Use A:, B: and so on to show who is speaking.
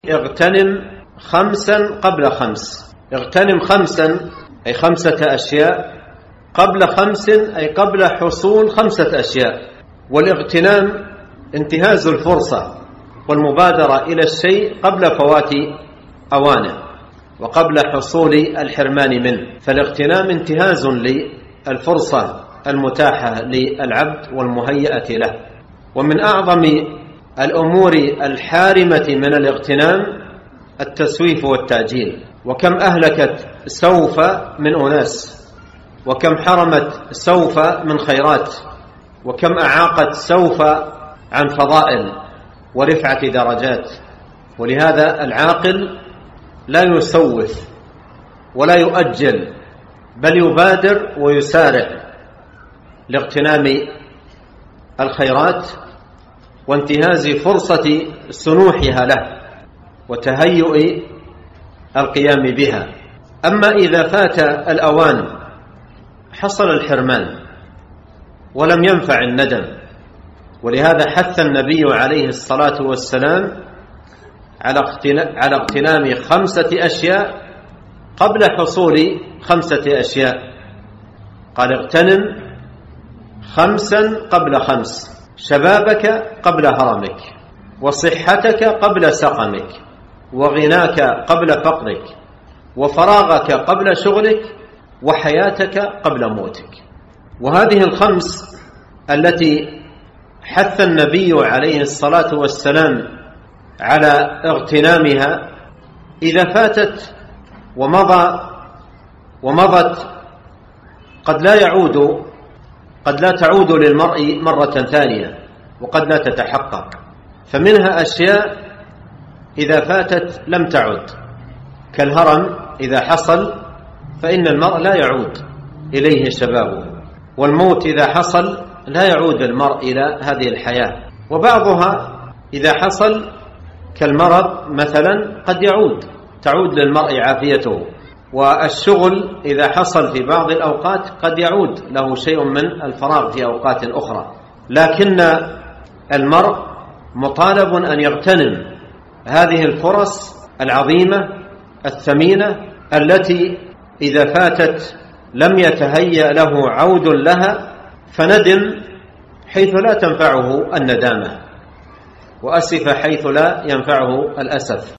A: اغتنم 5 قبل 5. اغتنم 5 أي 5 أشياء، قبل 5 أي قبل حصول 5 أشياء. والاغتنام انتهاز الفرصة والمبادرة إلى الشيء قبل فوات أوانه وقبل حصول الحرمان منه. فالاغتنام انتهاز للفرصة المتاحة للعبد والمهيئة له. ومن أعظم الأمور الحارمة من الاغتنام التسويف والتعجيل. وكم أهلكت سوف من أناس، وكم حرمت سوف من خيرات، وكم أعاقت سوف عن فضائل ورفعة درجات. ولهذا العاقل لا يسوف ولا يؤجل، بل يبادر ويسارع لاغتنام الخيرات وانتهاز فرصة سنوحها له وتهيؤ القيام بها. أما إذا فات الأوان حصل الحرمان ولم ينفع الندم. ولهذا حث النبي عليه الصلاة والسلام على اغتنام 5 أشياء قبل حصول 5 أشياء. قال اغتنم 5 قبل 5: شبابك قبل هرمك، وصحتك قبل سقمك، وغناك قبل فقرك، وفراغك قبل شغلك، وحياتك قبل موتك. وهذه 5 التي حث النبي عليه الصلاة والسلام على اغتنامها إذا فاتت ومضت قد لا تعود للمرء مرة ثانية، وقد لا تتحقق. فمنها أشياء إذا فاتت لم تعد، كالهرم إذا حصل فإن المرء لا يعود إليه شبابه، والموت إذا حصل لا يعود المرء إلى هذه الحياة. وبعضها إذا حصل كالمرض مثلا قد تعود للمرء عافيته. والشغل إذا حصل في بعض الأوقات قد يعود له شيء من الفراغ في أوقات أخرى. لكن المرء مطالب أن يغتنم هذه الفرص العظيمة الثمينة التي إذا فاتت لم يتهيأ له عود لها، فندم حيث لا تنفعه الندامة، وأسف حيث لا ينفعه الأسف.